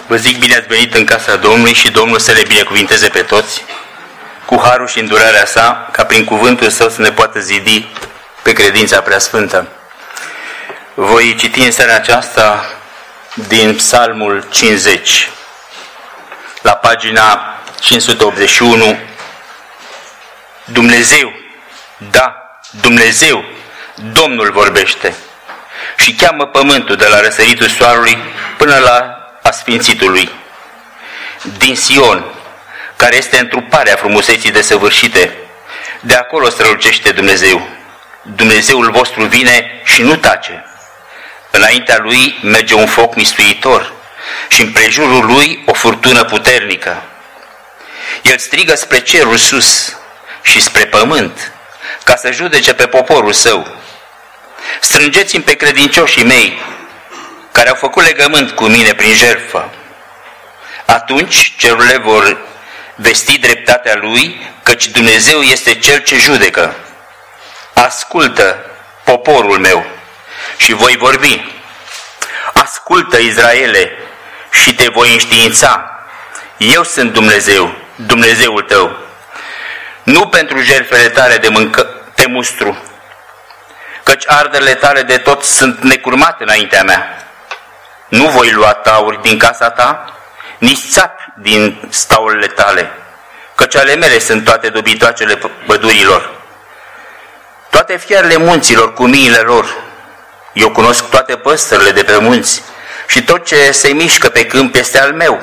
Vă zic bine ați venit în casa Domnului și Domnul să le binecuvinteze pe toți, cu harul și îndurarea sa, ca prin cuvântul său să ne poată zidi pe credința preasfântă. Voi citi în seara aceasta din Psalmul 50, la pagina 581. Dumnezeu, da, Dumnezeu, Domnul vorbește și cheamă pământul de la răsăritul soarelui până la asfințitul lui. Din Sion, care este întruparea frumuseții desăvârșite, de acolo strălucește Dumnezeu. Dumnezeul vostru vine și nu tace. Înaintea lui merge un foc mistuitor și împrejurul lui o furtună puternică. El strigă spre cerul sus și spre pământ, ca să judece pe poporul său. Strângeți-mi pe credincioșii mei, care au făcut legământ cu mine prin jertfă. Atunci cerurile vor vesti dreptatea lui, căci Dumnezeu este Cel ce judecă. Ascultă, poporul meu, și voi vorbi. Ascultă, Israele, și te voi înștiința. Eu sunt Dumnezeu, Dumnezeul tău. Nu pentru jertfele tale te mustru, căci arderile tale de tot sunt necurmate înaintea mea. Nu voi lua tauri din casa ta, nici țapi din staulele tale, căci ale mele sunt toate dobitoacele pădurilor, toate fiarele munților cu miile lor. Eu cunosc toate păsările de pe munți și tot ce se mișcă pe câmp este al meu.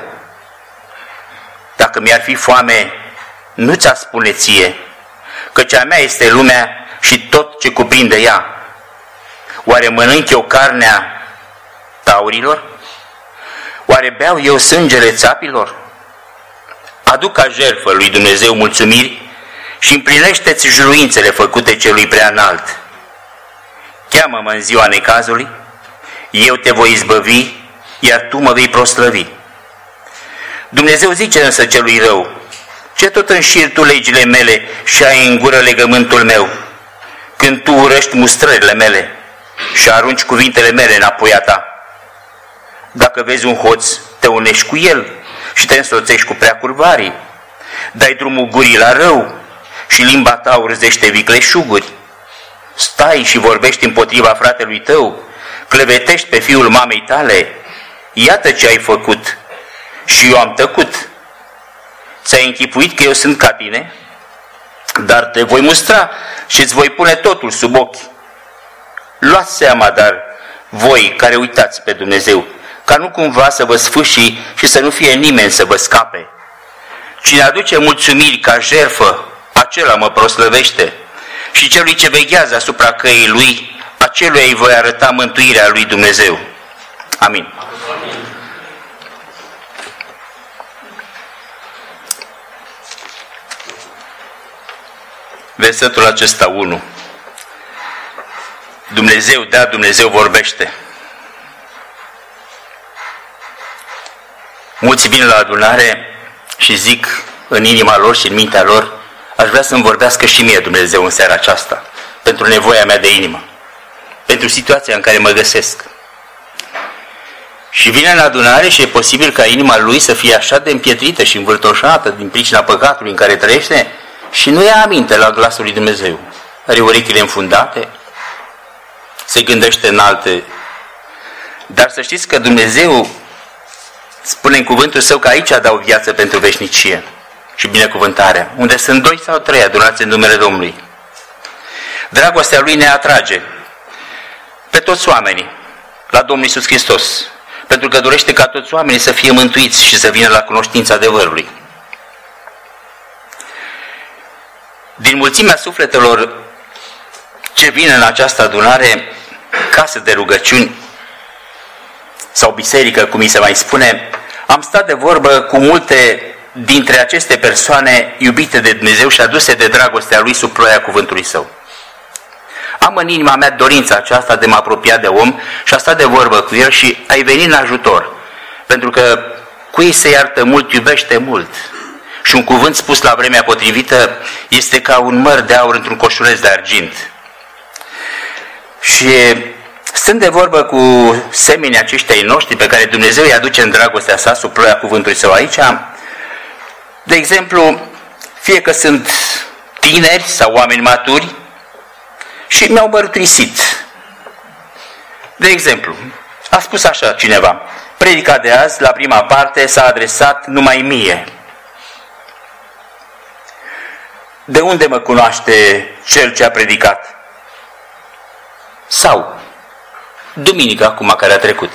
Dacă mi-ar fi foame, nu ți-a spune ție, căci a mea este lumea și tot ce cuprinde ea. Oare mănânc eu carnea taurilor? Oare beau eu sângele țapilor? Aduc ca jertfă lui Dumnezeu mulțumiri și împlinește-ți juruințele făcute celui prea înalt. Cheamă-mă în ziua necazului, eu te voi izbăvi, iar tu mă vei proslăvi. Dumnezeu zice însă celui rău: ce tot înșiri tu legile mele și ai în gură legământul meu, când tu urăști mustrările mele și arunci cuvintele mele înapoi a ta? Dacă vezi un hoț, te unești cu el și te însoțești cu preacurvarii. Dai drumul gurii la rău și limba ta urzește vicleșuguri. Stai și vorbești împotriva fratelui tău, clevetești pe fiul mamei tale. Iată ce ai făcut și eu am tăcut. Ți-ai închipuit că eu sunt ca tine? Dar te voi mustra și îți voi pune totul sub ochi. Luați seama, dar, voi care uitați pe Dumnezeu, ca nu cumva să vă sfâșii și să nu fie nimeni să vă scape. Cine aduce mulțumiri ca jertfă, acela mă proslăvește, și celui ce veghează asupra căii lui, aceluia îi voi arăta mântuirea lui Dumnezeu. Amin. Versetul acesta 1. Dumnezeu, da, Dumnezeu vorbește. Mulți vin la adunare și zic în inima lor și în mintea lor: aș vrea să-mi vorbească și mie Dumnezeu în seara aceasta, pentru nevoia mea de inimă, pentru situația în care mă găsesc. Și vine în adunare și e posibil ca inima lui să fie așa de împietrită și învârtoșată din pricina păcatului în care trăiește și nu ia aminte la glasul lui Dumnezeu. Are urechile înfundate, se gândește în alte. Dar să știți că Dumnezeu spune în cuvântul său că aici dau viață pentru veșnicie și binecuvântarea, unde sunt 2 sau 3 adunați în numele Domnului. Dragostea lui ne atrage pe toți oamenii la Domnul Iisus Hristos, pentru că dorește ca toți oamenii să fie mântuiți și să vină la cunoștința adevărului. Din mulțimea sufletelor ce vin în această adunare, casă de rugăciuni sau biserică, cum îi se mai spune, am stat de vorbă cu multe dintre aceste persoane iubite de Dumnezeu și aduse de dragostea Lui sub ploaia cuvântului Său. Am în inima mea dorința aceasta de mă apropia de om și a stat de vorbă cu el și a-i veni în ajutor, pentru că cui se iartă mult, iubește mult. Și un cuvânt spus la vremea potrivită este ca un măr de aur într-un coșuleț de argint. Și Stând de vorbă cu semenii aceștia ai noștri pe care Dumnezeu îi aduce în dragostea sa sub ploaia cuvântului său aici, de exemplu, fie că sunt tineri sau oameni maturi și mi-au mărturisit. De exemplu, a spus așa cineva: predica de azi, la prima parte, s-a adresat numai mie. De unde mă cunoaște cel ce a predicat? Sau duminica acum care a trecut.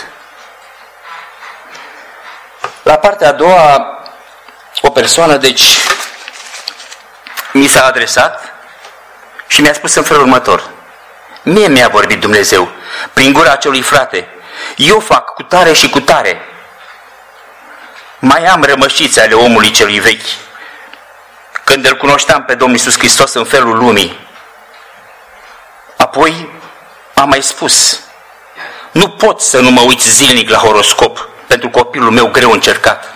La partea a doua, o persoană, deci, mi s-a adresat și mi-a spus în felul următor: mie mi-a vorbit Dumnezeu prin gura acelui frate, eu fac cu tare și cu tare. Mai am rămășițe ale omului celui vechi, când îl cunoșteam pe Domnul Iisus Hristos în felul lumii. Apoi am mai spus: nu pot să nu mă uit zilnic la horoscop pentru copilul meu greu încercat.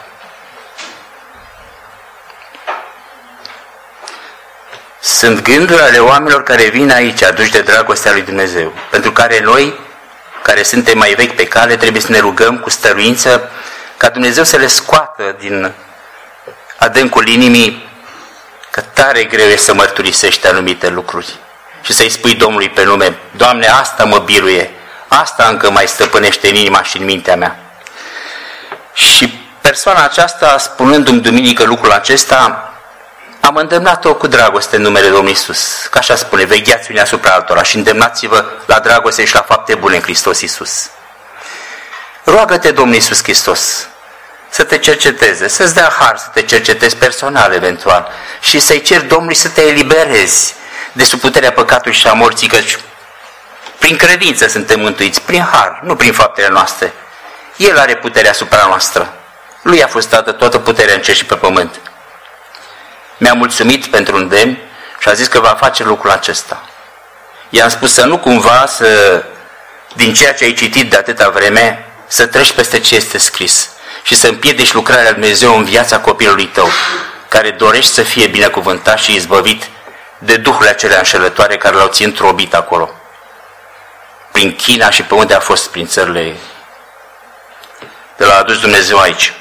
Sunt gânduri ale oamenilor care vin aici, aduși de dragostea lui Dumnezeu, pentru care noi, care suntem mai vechi pe cale, trebuie să ne rugăm cu stăruință ca Dumnezeu să le scoată din adâncul inimii, că tare greu e să mărturisești anumite lucruri și să-i spui Domnului pe nume: Doamne, asta mă biruie, asta încă mai stăpânește în inima și în mintea mea. Și persoana aceasta, spunându-mi duminică lucrul acesta, am îndemnat-o cu dragoste în numele Domnului Iisus. Că așa spune: vegheați unii asupra altora și îndemnați-vă la dragoste și la fapte bune în Hristos Iisus. Roagă-te Domnul Iisus Hristos să te cerceteze, să-ți dea har să te cercetezi personal eventual și să-i ceri Domnului să te eliberezi de sub puterea păcatului și a morții, căci prin credință suntem mântuiți, prin har, nu prin faptele noastre. El are puterea asupra noastră. Lui a fost dată toată puterea în cer și pe pământ. Mi-a mulțumit pentru îndemn și a zis că va face lucrul acesta. I-am spus să nu cumva din ceea ce ai citit de atâta vreme, să treci peste ce este scris și să împiedici lucrarea lui Dumnezeu în viața copilului tău, care dorești să fie binecuvântat și izbăvit de duhurile acelea înșelătoare care l-au ținut robit acolo, prin China și pe unde a fost, prin țările de l-a adus Dumnezeu aici.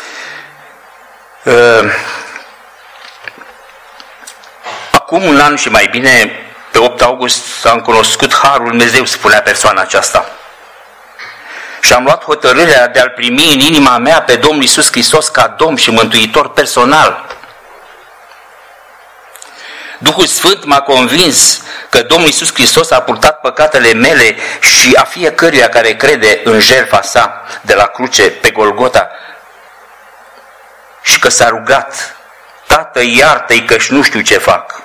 Acum un an și mai bine, pe 8 august, am cunoscut harul lui Dumnezeu, spunea persoana aceasta. Și am luat hotărârea de a-L primi în inima mea pe Domnul Iisus Hristos ca Domn și Mântuitor personal. Duhul Sfânt m-a convins că Domnul Iisus Hristos a purtat păcatele mele și a fiecăruia care crede în jertfa sa de la cruce pe Golgota și că s-a rugat: Tată, iartă-i că-și nu știu ce fac.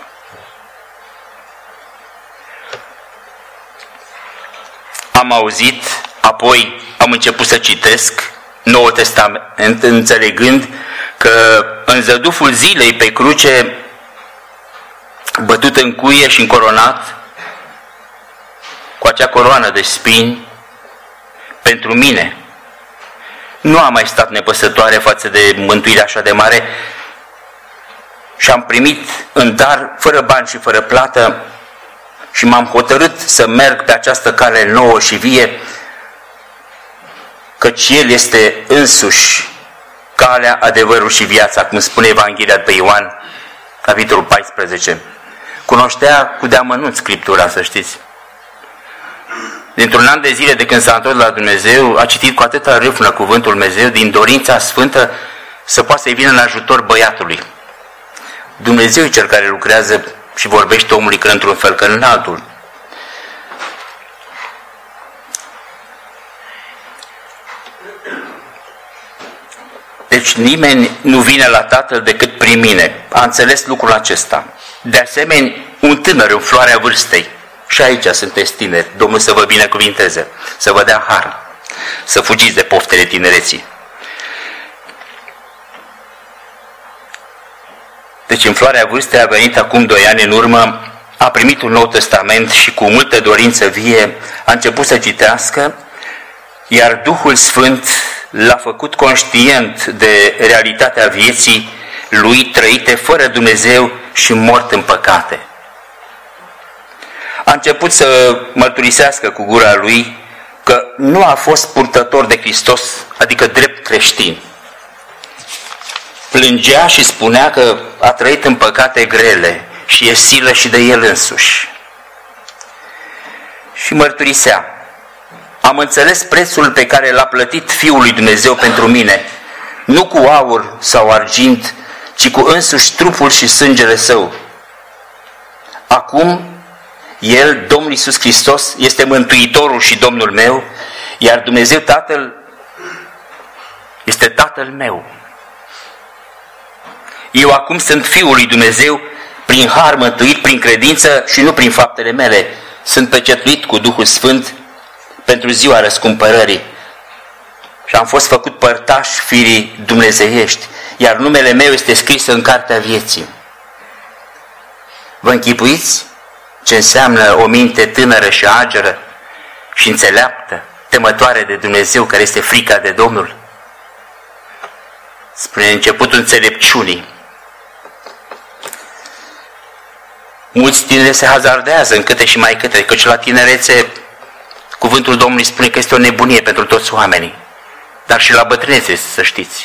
Am auzit, apoi am început să citesc Noul Testament, înțelegând că în zăduful zilei pe cruce, bătut în cuie și încoronat cu acea coroană de spini, pentru mine nu a mai stat nepăsătoare față de mântuirea așa de mare și am primit în dar, fără bani și fără plată, și m-am hotărât să merg pe această cale nouă și vie, căci El este însuși calea, adevărul și viața, cum spune Evanghelia pe Ioan, capitolul 14. Cunoștea cu deamănunt Scriptura, să știți. Dintr-un an de zile de când s-a întors la Dumnezeu, a citit cu atâta râvnă cuvântul Dumnezeu, din dorința sfântă să poată să-i vină în ajutor băiatului. Dumnezeu e Cel care lucrează și vorbește omului că într-un fel, că în altul. Deci nimeni nu vine la Tatăl decât prin mine. A înțeles lucrul acesta. De asemenea, un tânăr în floarea vârstei. Și aici sunteți tineri. Domnul să vă binecuvinteze, să vă dea har, să fugiți de poftele tinereții. Deci în floarea vârstei a venit acum 2 ani în urmă, a primit un Nou Testament și cu multă dorință vie a început să citească, iar Duhul Sfânt l-a făcut conștient de realitatea vieții lui trăite fără Dumnezeu și mort în păcate. A început să mărturisească cu gura lui că nu a fost purtător de Hristos, adică drept creștin. Plângea și spunea că a trăit în păcate grele și e silă și de el însuși. Și mărturisea: am înțeles prețul pe care l-a plătit Fiul lui Dumnezeu pentru mine, nu cu aur sau argint, ci cu însuși trupul și sângele Său. Acum, El, Domnul Iisus Hristos, este Mântuitorul și Domnul meu, iar Dumnezeu Tatăl este Tatăl meu. Eu acum sunt Fiul lui Dumnezeu, prin har mântuit, prin credință și nu prin faptele mele. Sunt pecetuit cu Duhul Sfânt pentru ziua răscumpărării și am fost făcut părtaș firii dumnezeiești, iar numele meu este scris în cartea vieții. Vă închipuiți ce înseamnă o minte tânără și ageră și înțeleaptă, temătoare de Dumnezeu, care este frica de Domnul? Spune începutul înțelepciunii. Mulți tineri se hazardează în câte și mai câte, căci la tinerețe cuvântul Domnului spune că este o nebunie pentru toți oamenii, dar și la bătrânețe, să știți.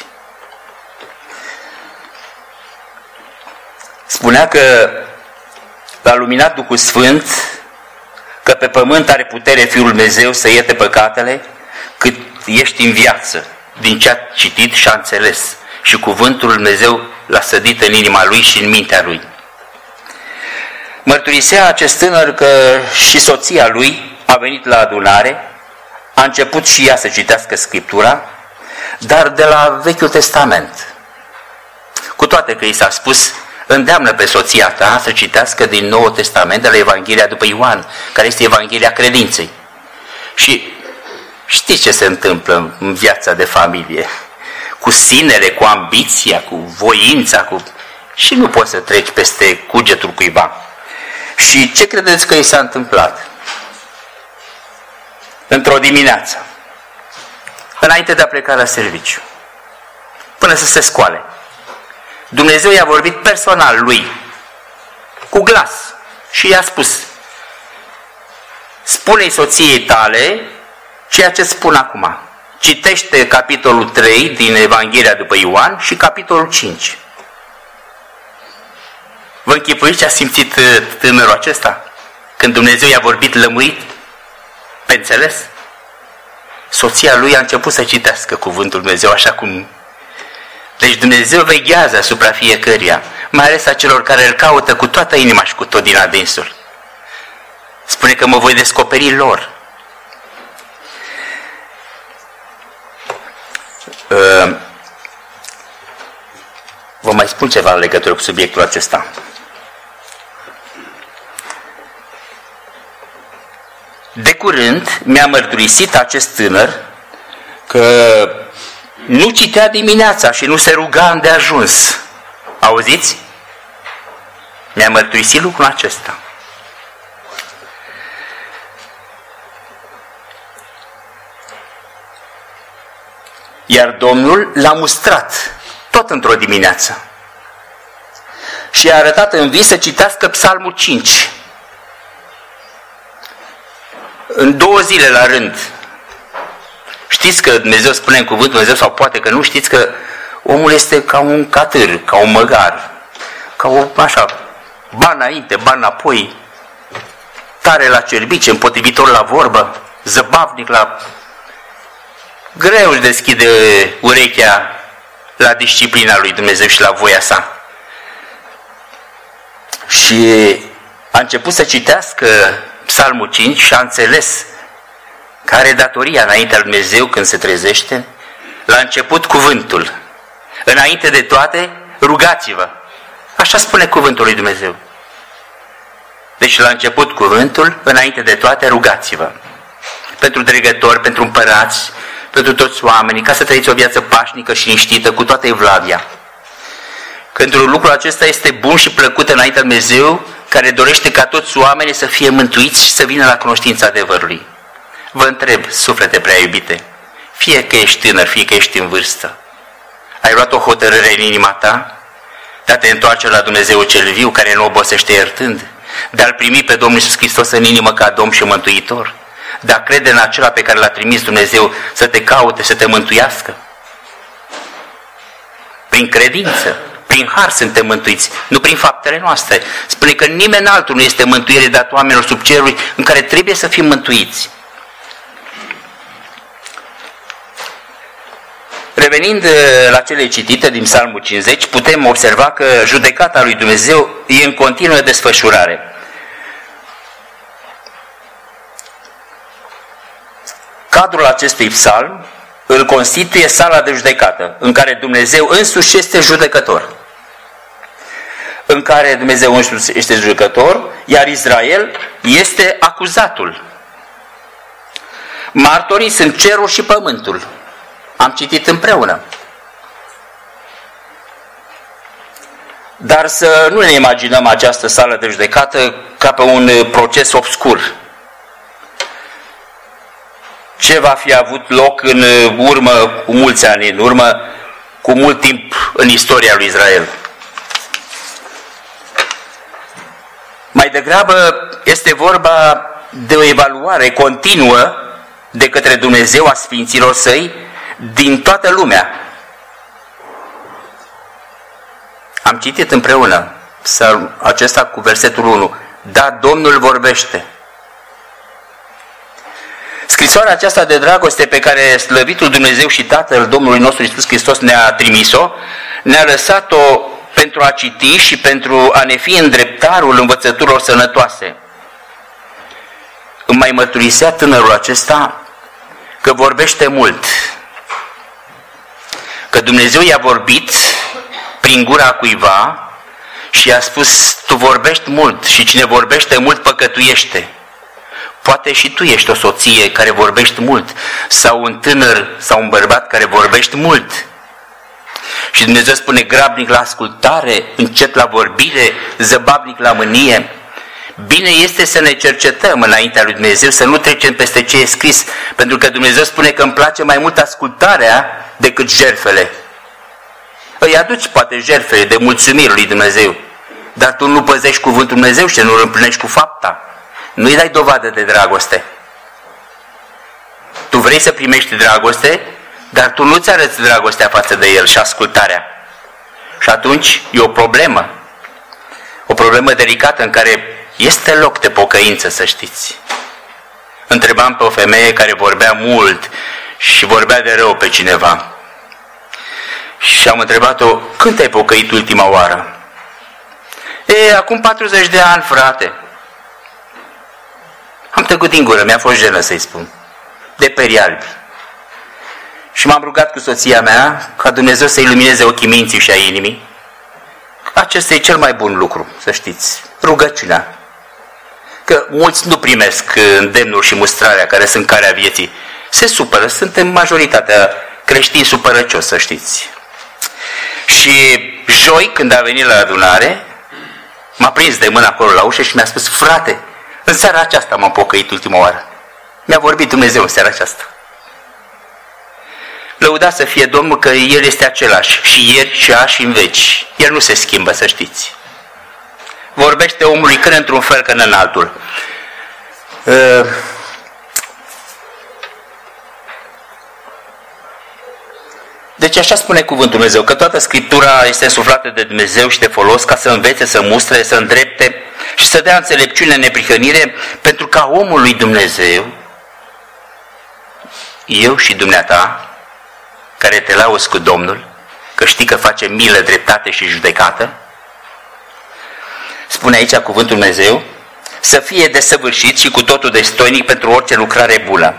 Spunea că l-a luminat Duhul Sfânt, că pe pământ are putere Fiul Dumnezeu să ierte păcatele cât ești în viață, din ce a citit și a înțeles. Și cuvântul lui Dumnezeu l-a sădit în inima lui și în mintea lui. Mărturisea acest tânăr că și soția lui a venit la adunare, a început și ea să citească Scriptura, dar de la Vechiul Testament. Cu toate că i s-a spus: îndeamnă pe soția ta să citească din Noul Testament, de la Evanghelia după Ioan, care este Evanghelia credinței. Și știți ce se întâmplă în viața de familie? Cu sinele, cu ambiția, cu voința, și nu poți să treci peste cugetul cuiva. Și ce credeți că i s-a întâmplat? Într-o dimineață, înainte de a pleca la serviciu, până să se scoale, Dumnezeu i-a vorbit personal lui, cu glas, și i-a spus: spune-i soției tale ceea ce spun acum. Citește capitolul 3 din Evanghelia după Ioan și capitolul 5. Vă închipuiți ce a simțit tânărul acesta când Dumnezeu i-a vorbit lămurit, pe înțeles? Soția lui a început să citească cuvântul Dumnezeu așa cum... Deci Dumnezeu veghează asupra fiecăruia, mai ales a celor care îl caută cu toată inima și cu tot din adinsul. Spune că mă voi descoperi lor. Vă mai spun ceva în legătură cu subiectul acesta. De curând mi-a mărturisit acest tânăr că nu citea dimineața și nu se ruga îndeajuns. Auziți? Mi-a mărturisit lucrul acesta. Iar Domnul l-a mustrat tot într-o dimineață și i-a arătat în vis să citească Psalmul 5 în 2 zile la rând. Știți că Dumnezeu spune în cuvântul Dumnezeu, sau poate că nu știți, că omul este ca un catâr, ca un măgar, ca o, așa, ba înainte, ba înapoi, tare la cerbice, împotrivitor la vorbă, zăbavnic la... Greu își deschide urechea la disciplina lui Dumnezeu și la voia sa. Și a început să citească Psalmul 5 și a înțeles că are datoria înaintea lui Dumnezeu când se trezește. La început cuvântul. Înainte de toate, rugați-vă. Așa spune cuvântul lui Dumnezeu. Deci la început cuvântul, înainte de toate, rugați-vă. Pentru dregători, pentru împărați, pentru toți oamenii, ca să trăiți o viață pașnică și liniștită, cu toată evlavia. Pentru lucrul acesta este bun și plăcut înaintea lui Dumnezeu, care dorește ca toți oamenii să fie mântuiți și să vină la cunoștința adevărului. Vă întreb, suflete prea iubite, fie că ești tânăr, fie că ești în vârstă, ai luat o hotărâre în inima ta de a te întoarce la Dumnezeu cel viu, care nu obosește iertând, de a-L primi pe Domnul Iisus Hristos în inimă ca Domn și Mântuitor, de a crede în acela pe care l-a trimis Dumnezeu să te caute, să te mântuiască? Prin credință, prin har suntem mântuiți, nu prin faptele noastre. Spune că nimeni altul nu este mântuire dat oamenilor sub ceruri în care trebuie să fim mântuiți. Revenind la cele citite din Psalmul 50, putem observa că judecata lui Dumnezeu e în continuă desfășurare. Cadrul acestui psalm îl constituie sala de judecată, în care Dumnezeu însuși este judecător. În care Dumnezeu însuși este judecător, iar Israel este acuzatul. Martorii sunt cerul și pământul. Am citit împreună. Dar să nu ne imaginăm această sală de judecată ca pe un proces obscur. Ce va fi avut loc în urmă, cu mulți ani în urmă, cu mult timp în istoria lui Israel. Mai degrabă este vorba de o evaluare continuă de către Dumnezeu a sfinților săi din toată lumea. Am citit împreună acesta cu versetul 1. Da, Domnul vorbește. Scrisoarea aceasta de dragoste pe care slăvitul Dumnezeu și Tatăl Domnului nostru Iisus Hristos ne-a trimis-o, ne-a lăsat-o pentru a citi și pentru a ne fi îndreptarul învățăturilor sănătoase. Îmi mai mărturisea tânărul acesta că vorbește mult. Că Dumnezeu i-a vorbit prin gura cuiva și i-a spus: tu vorbești mult și cine vorbește mult păcătuiește. Poate și tu ești o soție care vorbești mult, sau un tânăr sau un bărbat care vorbești mult. Și Dumnezeu spune: grabnic la ascultare, încet la vorbire, zăbavnic la mânie. Bine este să ne cercetăm înaintea lui Dumnezeu, să nu trecem peste ce e scris, pentru că Dumnezeu spune că îmi place mai mult ascultarea decât jertfele. Îi aduci poate jertfele de mulțumire lui Dumnezeu, dar tu nu păzești cuvântul Dumnezeu și nu îl împlinești cu fapta. Nu-i dai dovadă de dragoste. Tu vrei să primești dragoste, dar tu nu-ți arăți dragostea față de el și ascultarea. Și atunci e o problemă. O problemă delicată în care este loc de pocăință, să știți. Întrebam pe o femeie care vorbea mult și vorbea de rău pe cineva. Și am întrebat-o: când te-ai pocăit ultima oară? Acum 40 de ani, frate. Am tăcut din gură, mi-a fost jenă să-i spun. De perii albi. Și m-am rugat cu soția mea ca Dumnezeu să ilumineze ochii minții și a inimii. Acesta e cel mai bun lucru, să știți. Rugăciunea. Că mulți nu primesc îndemnul și mustrarea care sunt carea vieții. Se supără, suntem majoritatea creștini supărăcios, să știți. Și joi, când a venit la adunare, m-a prins de mână acolo la ușă și mi-a spus: frate, în seara aceasta m-am pocăit ultima oară. Mi-a vorbit Dumnezeu în seara aceasta. Lăudat să fie Domnul că El este același și ieri și azi și în veci. El nu se schimbă, să știți. Vorbește omului când într-un fel, când în altul. Deci așa spune cuvântul Dumnezeu, că toată Scriptura este însuflată de Dumnezeu și de folos ca să învețe, să mustre, să îndrepte și să dea înțelepciune, neprihănire, pentru ca omul lui Dumnezeu, eu și dumneata, care te lauzi cu Domnul, că știi că face milă, dreptate și judecată, spune aici cuvântul Dumnezeu, să fie desăvârșit și cu totul destoinic pentru orice lucrare bună.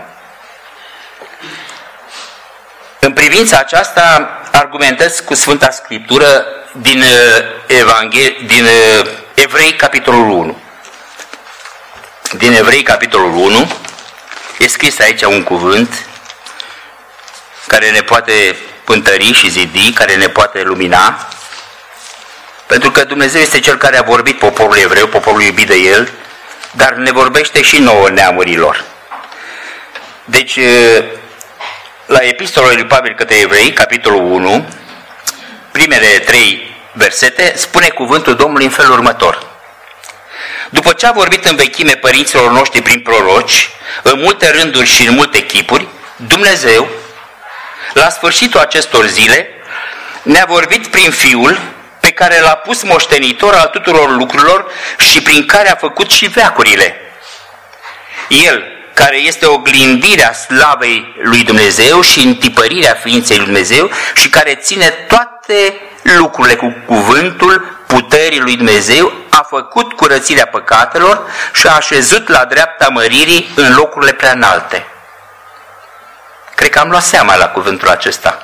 În privința aceasta argumentez cu Sfânta Scriptură din Evrei, capitolul 1. Din Evrei, capitolul 1, e scris aici un cuvânt care ne poate pântări și zidi, care ne poate lumina, pentru că Dumnezeu este Cel care a vorbit poporului evreu, poporul iubit de El, dar ne vorbește și nouă neamurilor. Deci, la epistola lui Pavel către Evrei, capitolul 1, primele 3 versete, spune cuvântul Domnului în felul următor: După ce a vorbit în vechime părinților noștri prin proroci, în multe rânduri și în multe chipuri, Dumnezeu, la sfârșitul acestor zile, ne-a vorbit prin Fiul, pe care l-a pus moștenitor al tuturor lucrurilor și prin care a făcut și veacurile. El, care este oglindirea slavei lui Dumnezeu și întipărirea ființei lui Dumnezeu și care ține toate lucrurile cu cuvântul puterii lui Dumnezeu, a făcut curățirea păcatelor și a așezut la dreapta măririi în locurile prea înalte. Cred că am luat seama la cuvântul acesta.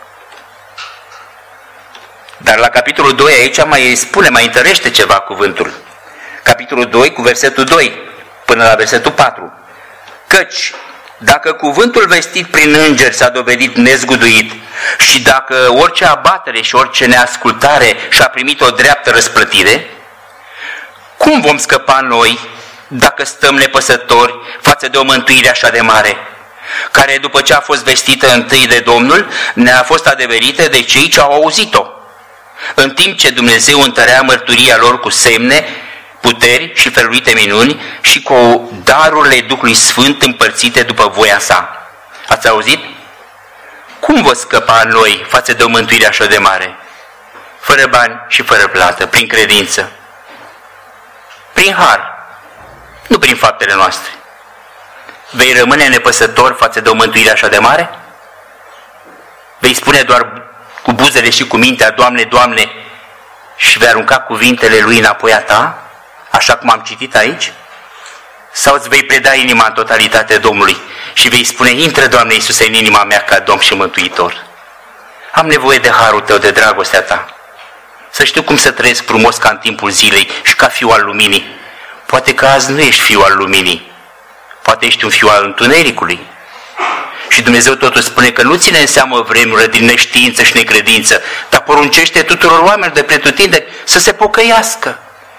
Dar la capitolul 2 aici mai întărește ceva cuvântul. Capitolul 2 cu versetul 2 până la versetul 4. Căci dacă cuvântul vestit prin îngeri s-a dovedit nezguduit și dacă orice abatere și orice neascultare și-a primit o dreaptă răsplătire, cum vom scăpa noi dacă stăm nepăsători față de o mântuire așa de mare, care după ce a fost vestită întâi de Domnul, ne-a fost adeverită de cei ce au auzit-o, în timp ce Dumnezeu întărea mărturia lor cu semne, puteri și felurite minuni și cu darurile Duhului Sfânt împărțite după voia sa. Ați auzit? Cum vă scăpa noi față de o mântuire așa de mare? Fără bani și fără plată, prin credință. Prin har, nu prin faptele noastre. Vei rămâne nepăsător față de o mântuire așa de mare? Vei spune doar cu buzele și cu mintea, Doamne, Doamne, și vei arunca cuvintele Lui înapoi a ta, așa cum am citit aici? Sau îți vei preda inima în totalitate Domnului și vei spune, intră, Doamne Iisuse, în inima mea ca Domn și Mântuitor. Am nevoie de harul Tău, de dragostea Ta. Să știu cum să trăiesc frumos ca în timpul zilei și ca fiu al luminii. Poate că azi nu ești fiu al luminii, poate ești un fiu al întunericului. Și Dumnezeu totul spune că nu ține în seamă vremurile din neștiință și necredință, dar poruncește tuturor oamenilor de pretutindeni să se pocăiască.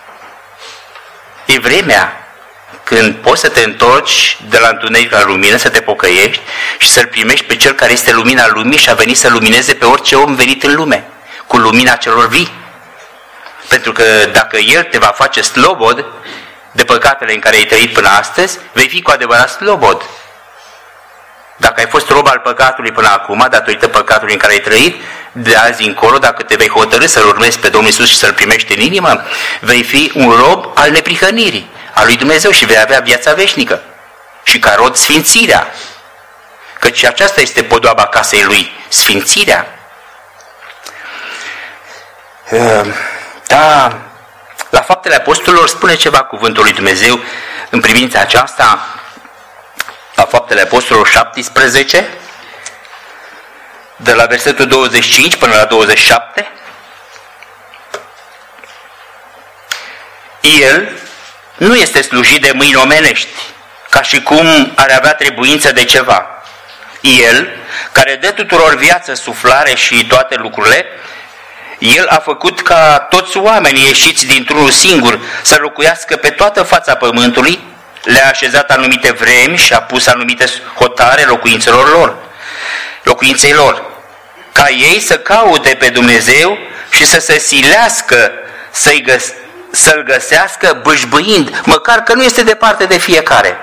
E vremea când poți să te întorci de la întuneric la lumină, să te pocăiești și să-L primești pe Cel care este lumina lumii și a venit să lumineze pe orice om venit în lume, cu lumina celor vii. Pentru că dacă El te va face slobod de păcatele în care ai trăit până astăzi, vei fi cu adevărat slobod. Dacă ai fost rob al păcatului până acum, datorită păcatului în care ai trăit, de azi încolo, dacă te vei hotărî să-L urmezi pe Domnul Iisus și să-L primești în inimă, vei fi un rob al neprihănirii, al lui Dumnezeu și vei avea viața veșnică. Și ca rod sfințirea. Căci aceasta este podoaba casei Lui, sfințirea. Da, la Faptele Apostolilor spune ceva cuvântul lui Dumnezeu în privința aceasta. La Faptele Apostolilor 17, de la versetul 25 până la 27, El nu este slujit de mâini omenești, ca și cum ar avea trebuință de ceva. El, care dă tuturor viață, suflare și toate lucrurile, El a făcut ca toți oamenii ieșiți dintr-unul singur să locuiască pe toată fața pământului, le-a așezat anumite vremi și a pus anumite hotare locuinței lor, ca ei să caute pe Dumnezeu și să se silească să-L găsească bâșbâind, măcar că nu este departe de fiecare.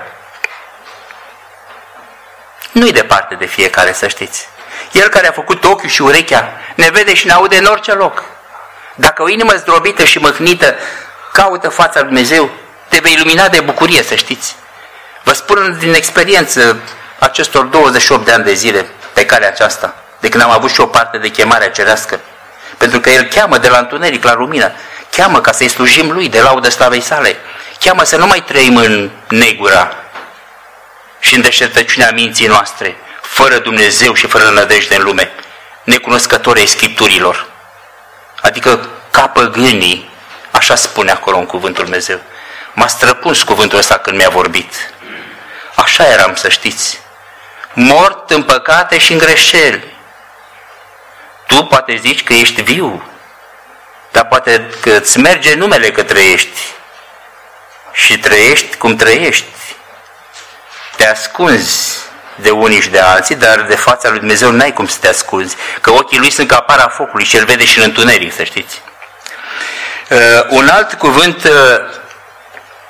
Nu-i departe de fiecare, să știți. El care a făcut ochiul și urechea ne vede și ne aude în orice loc. Dacă o inimă zdrobită și măhnită caută fața lui Dumnezeu, te vei lumina de bucurie, să știți. Vă spun din experiență acestor 28 de ani de zile pe calea aceasta, de când am avut și o parte de chemarea cerească. Pentru că El cheamă de la întuneric la lumină, cheamă ca să-i slujim Lui de laudă slavei sale, cheamă să nu mai trăim în negura și în deșertăciunea minții noastre, fără Dumnezeu și fără nădejde în lume, necunoscători ai Scripturilor. Adică ca păgânii, așa spune acolo în cuvântul Dumnezeu. M-a străpuns cuvântul ăsta când mi-a vorbit. Așa eram, să știți. Mort în păcate și în greșeli. Tu poate zici că ești viu, dar poate că îți merge numele că trăiești. Și trăiești cum trăiești. Te ascunzi de unii și de alții, dar de fața lui Dumnezeu n-ai cum să te ascunzi. Că ochii Lui sunt ca para focului și El vede și în întuneric, să știți. Un alt cuvânt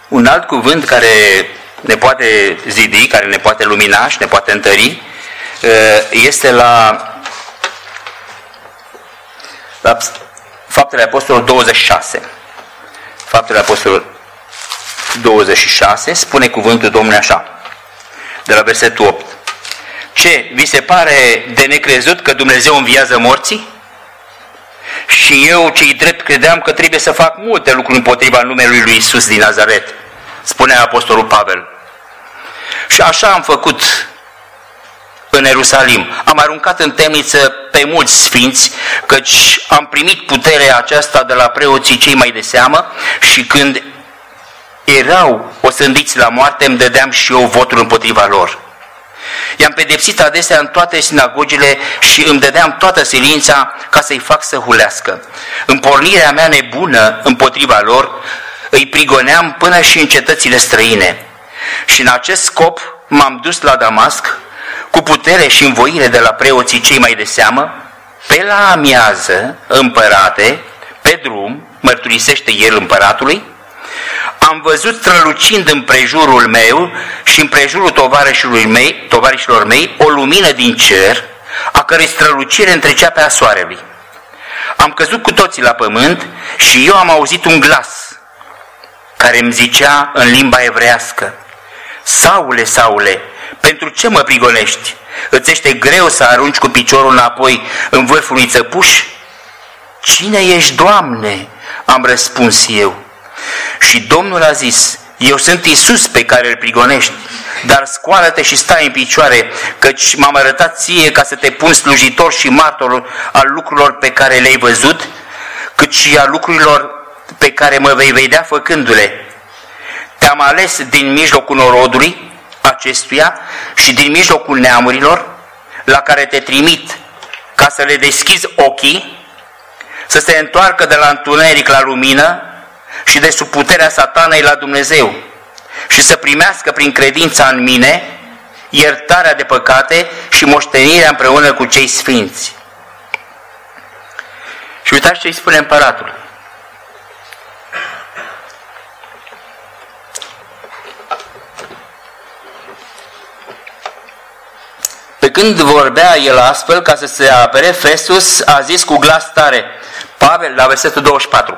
Un alt cuvânt care ne poate zidi, care ne poate lumina și ne poate întări, este la Faptele Apostolilor 26. Faptele Apostolilor 26 spune cuvântul Domnului așa, de la versetul 8. Ce, vi se pare de necrezut că Dumnezeu înviază morții? Și eu, cei drept, credeam că trebuie să fac multe lucruri împotriva numelui lui Iisus din Nazaret, spunea Apostolul Pavel. Și așa am făcut în Ierusalim. Am aruncat în temniță pe mulți sfinți, căci am primit puterea aceasta de la preoții cei mai de seamă și când erau osândiți la moarte, îmi dădeam și eu votul împotriva lor. I-am pedepsit adesea în toate sinagogile și îmi dădeam toată silința ca să-i fac să hulească. În pornirea mea nebună împotriva lor, îi prigoneam până și în cetățile străine. Și în acest scop m-am dus la Damasc, cu putere și învoire de la preoții cei mai de seamă, pe la amiază, împărate, pe drum, mărturisește el împăratului, am văzut strălucind în prejurul meu și în prejurul tovarășilor mei o lumină din cer, a cărei strălucire întrecea pe a soarelui. Am căzut cu toții la pământ și eu am auzit un glas care îmi zicea în limba evrească: Saule, Saule, pentru ce mă prigonești? Îți este greu să arunci cu piciorul înapoi în vârful unui țăpuș? Cine ești, Doamne? Am răspuns eu. Și Domnul a zis: eu sunt Iisus pe care îl prigonești, dar scoală-te și stai în picioare, căci m-am arătat ție ca să te pun slujitor și martor al lucrurilor pe care le-ai văzut, cât și a lucrurilor pe care mă vei vedea făcându-le. Te-am ales din mijlocul norodului acestuia și din mijlocul neamurilor, la care te trimit ca să le deschizi ochii, să se întoarcă de la întuneric la lumină și de sub puterea Satanei la Dumnezeu și să primească prin credința în mine iertarea de păcate și moștenirea împreună cu cei sfinți. Și uitați ce îi spune împăratul. Pe când vorbea el astfel ca să se apere, Festus a zis cu glas tare, Pavel, la versetul 24,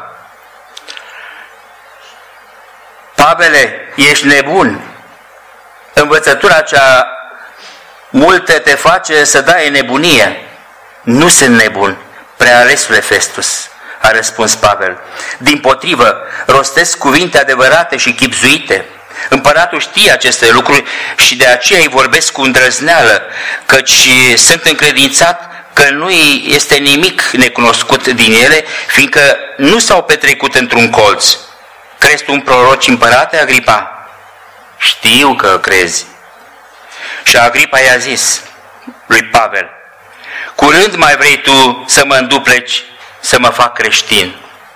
Pavele, ești nebun. Învățătura cea multă te face să dai nebunie. Nu sunt nebun, prealesule Festus, a răspuns Pavel. Dimpotrivă, rostesc cuvinte adevărate și chibzuite. Împăratul știe aceste lucruri și de aceea îi vorbesc cu îndrăzneală, căci sunt încredințat că nu este nimic necunoscut din ele, fiindcă nu s-au petrecut într-un colț. Crezi tu un proroc, împărate, Agripa? Știu că crezi. Și Agripa i-a zis lui Pavel, curând mai vrei tu să mă îndupleci, să mă fac creștin?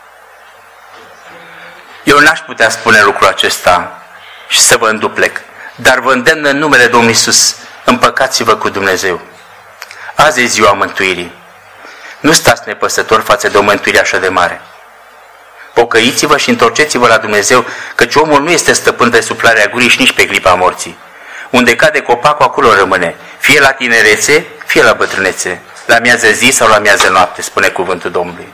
Eu n-aș putea spune lucrul acesta și să vă înduplec, dar vă îndemn în numele Domnului Iisus, împăcați-vă cu Dumnezeu. Azi e ziua mântuirii. Nu stați nepăsători față de o mântuire așa de mare. Pocăiți-vă și întorceți-vă la Dumnezeu, căci omul nu este stăpân pe suflarea gurii și nici pe clipa morții. Unde cade copacul, acolo rămâne, fie la tinerețe, fie la bătrânețe, la miază zi sau la miază noapte, spune cuvântul Domnului.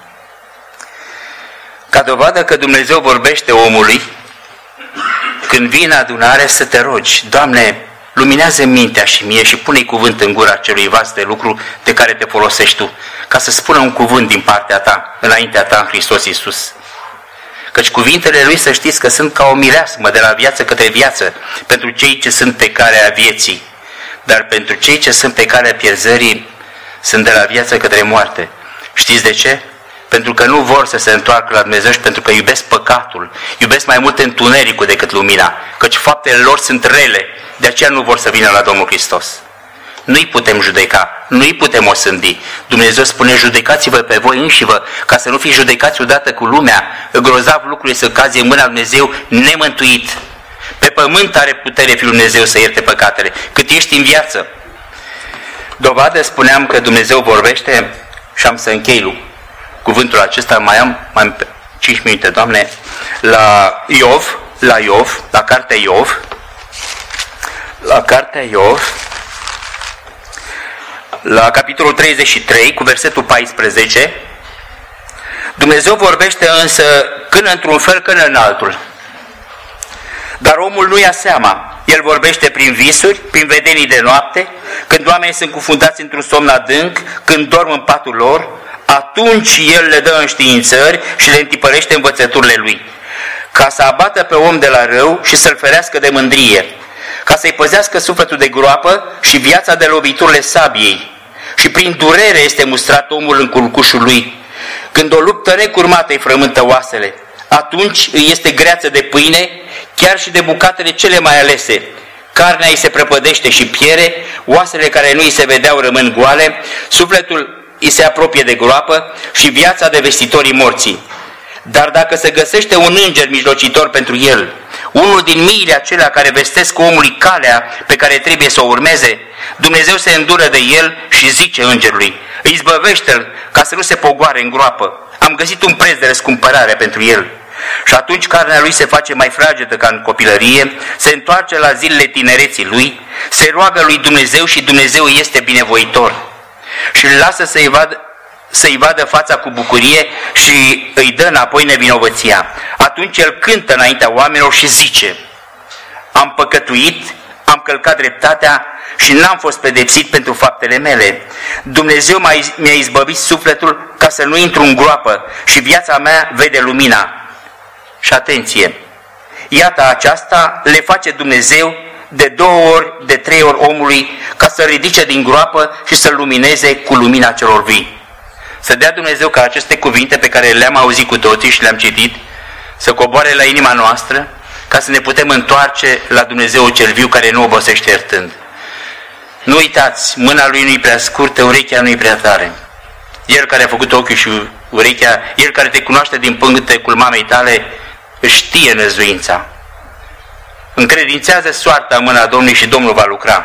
Ca dovadă că Dumnezeu vorbește omului, când vii în adunare să te rogi, Doamne, luminează mintea și mie și pune-i cuvânt în gura celui vas de lucru de care te folosești tu, ca să spună un cuvânt din partea ta, înaintea ta în Hristos Iisus. Căci cuvintele Lui, să știți că sunt ca o mireasmă de la viață către viață pentru cei ce sunt pe calea vieții, dar pentru cei ce sunt pe calea pierzării sunt de la viață către moarte. Știți de ce? Pentru că nu vor să se întoarcă la Dumnezeu și pentru că iubesc păcatul, iubesc mai mult întunericul decât lumina, căci faptele lor sunt rele, de aceea nu vor să vină la Domnul Hristos. Nu-i putem judeca, nu-i putem osândi. Dumnezeu spune, judecați-vă pe voi înșivă, ca să nu fiți judecați odată cu lumea. Grozav lucrul este să cazi în mâna lui Dumnezeu nemântuit. Pe pământ are putere Fiul Dumnezeu să ierte păcatele, cât ești în viață. Dovadă, spuneam că Dumnezeu vorbește și am să închei cuvântul acesta, mai am 5 minute, Doamne, la Iov, la Iov, la cartea Iov, la capitolul 33, cu versetul 14, Dumnezeu vorbește însă când într-un fel, când în altul. Dar omul nu ia seama. El vorbește prin visuri, prin vedenii de noapte, când oamenii sunt cufundați într-un somn adânc, când dorm în patul lor, atunci El le dă înștiințări și le întipărește învățăturile Lui, ca să abată pe om de la rău și să-l ferească de mândrie, ca să-i păzească sufletul de groapă și viața de loviturile sabiei. Și prin durere este mustrat omul în culcușul lui. Când o luptă necurmată îi frământă oasele, atunci îi este greață de pâine, chiar și de bucatele cele mai alese. Carnea îi se prăpădește și piere, oasele care nu îi se vedeau rămân goale, sufletul îi se apropie de groapă și viața de vestitorii morții. Dar dacă se găsește un înger mijlocitor pentru el, unul din miile acelea care vestesc omului calea pe care trebuie să o urmeze, Dumnezeu se îndură de el și zice îngerului: izbăvește-l ca să nu se pogoare în groapă. Am găsit un preț de răscumpărare pentru el. Și atunci carnea lui se face mai fragedă ca în copilărie, se întoarce la zilele tinereții lui, se roagă lui Dumnezeu și Dumnezeu este binevoitor. Și îl lasă să-i vadă fața cu bucurie și îi dă înapoi nevinovăția. Atunci el cântă înaintea oamenilor și zice: am păcătuit, am călcat dreptatea și n-am fost pedepsit pentru faptele mele. Dumnezeu mi-a izbăvit sufletul ca să nu intru în groapă și viața mea vede lumina. Și atenție, iată aceasta le face Dumnezeu de 2 ori, de 3 ori omului, ca să ridice din groapă și să-l lumineze cu lumina celor vii. Să dea Dumnezeu ca aceste cuvinte pe care le-am auzit cu toții și le-am citit, să coboare la inima noastră, ca să ne putem întoarce la Dumnezeu cel viu care nu obosește iertând. Nu uitați, mâna Lui nu-i prea scurtă, urechea nu-i prea tare. El care a făcut ochiul și urechea, El care te cunoaște din pântecul mamei tale, își știe năzuința. Încredințează soarta în mâna Domnului și Domnul va lucra.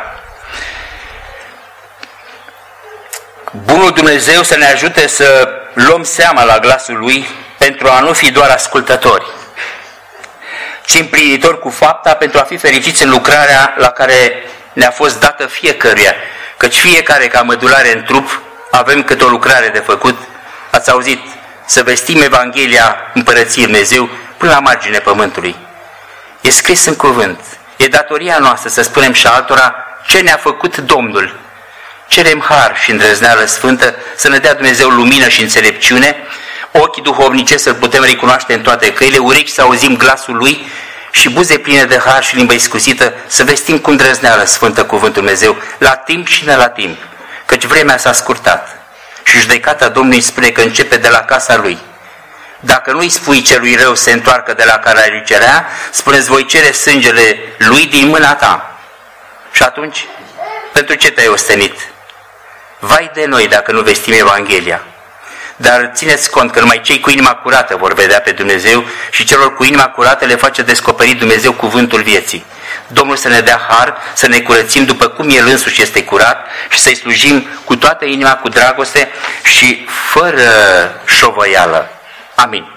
Bunul Dumnezeu să ne ajute să luăm seama la glasul Lui pentru a nu fi doar ascultători, ci împlinitori cu fapta pentru a fi fericiți în lucrarea la care ne-a fost dată fiecăruia, căci fiecare ca mădulare în trup avem câte o lucrare de făcut. Ați auzit, să vestim Evanghelia Împărăției Dumnezeu până la marginea pământului. E scris în cuvânt. E datoria noastră să spunem și altora ce ne-a făcut Domnul. Cerem har și îndrăzneală sfântă să ne dea Dumnezeu lumină și înțelepciune, ochi duhovnice să-L putem recunoaște în toate căile, urechi să auzim glasul Lui și buze pline de har și limbă iscusită să vestim cu îndrăzneală sfântă cuvântul Dumnezeu, la timp și ne la timp, căci vremea s-a scurtat și judecata Domnului spune că începe de la casa Lui. Dacă nu-i spui celui rău să se întoarcă de la care îi cerea, spuneți, voi cere sângele lui din mâna ta. Și atunci, pentru ce te-ai ostenit? Vai de noi dacă nu vestim Evanghelia. Dar țineți cont că numai cei cu inima curată vor vedea pe Dumnezeu și celor cu inima curată le face descoperi Dumnezeu cuvântul vieții. Domnul să ne dea har, să ne curățim după cum El însuși este curat și să-i slujim cu toată inima, cu dragoste și fără șovăială. Amin.